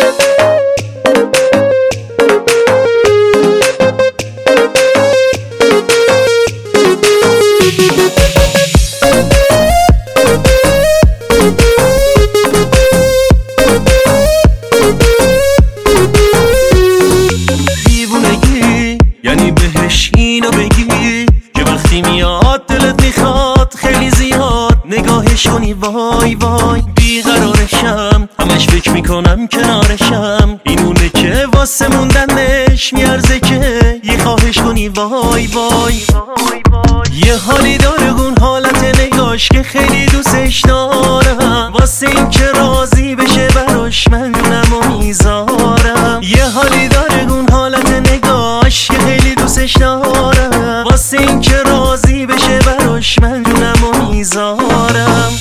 دیوونگی یعنی بهش اینو بگی که وقتی میاد دلت میخواد خیلی زیاد نگاهش کنی وای وای بیقرارشم، همش فکر میکنم کنارشم، اینونه که واسه موندنش میارزه که یه خواهش کنی وای وای. یه حالی داره اون حالت نگاش که خیلی دوستش دارم، واسه این که راضی بشه براش من جونم و میذارم. یه حالی داره اون حالت نگاش که خیلی دوستش دارم، واسه این که راضی بشه براش من جونم و میذارم.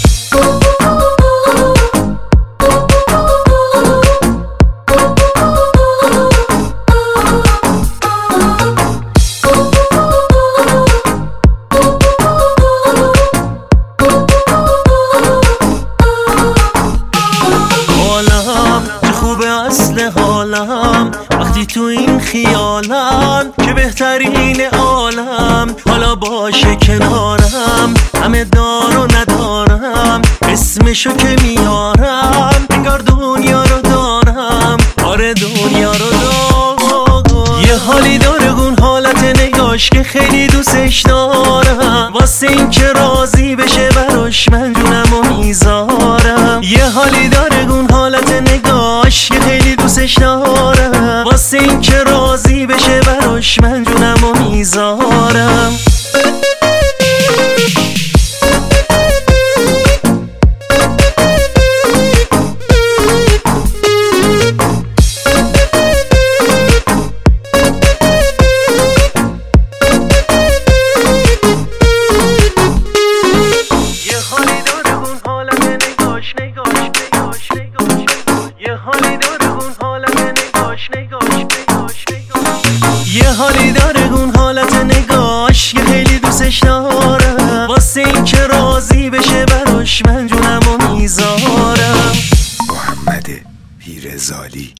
حالم وقتی تو این خیالم که بهترین عالم حالا باشه کنارم، همه دار و ندارم اسمشو که میارم انگار دنیا رو دارم، آره دنیا رو دارم. یه حالی داره اون حالت نگاش که خیلی دوستش دارم، واسه این که راضی بشه براش من جونم و میذارم. یه حالی داره اون حالت نگاش که خیلی دوستش دارم، واسه این که راضی بشه براش من جونم و میذارم. یه حالی داره اون حالت نگاش که خیلی دوستش دارم، واسه این که راضی بشه براش من جونم و میذارم. محمد پیرزالی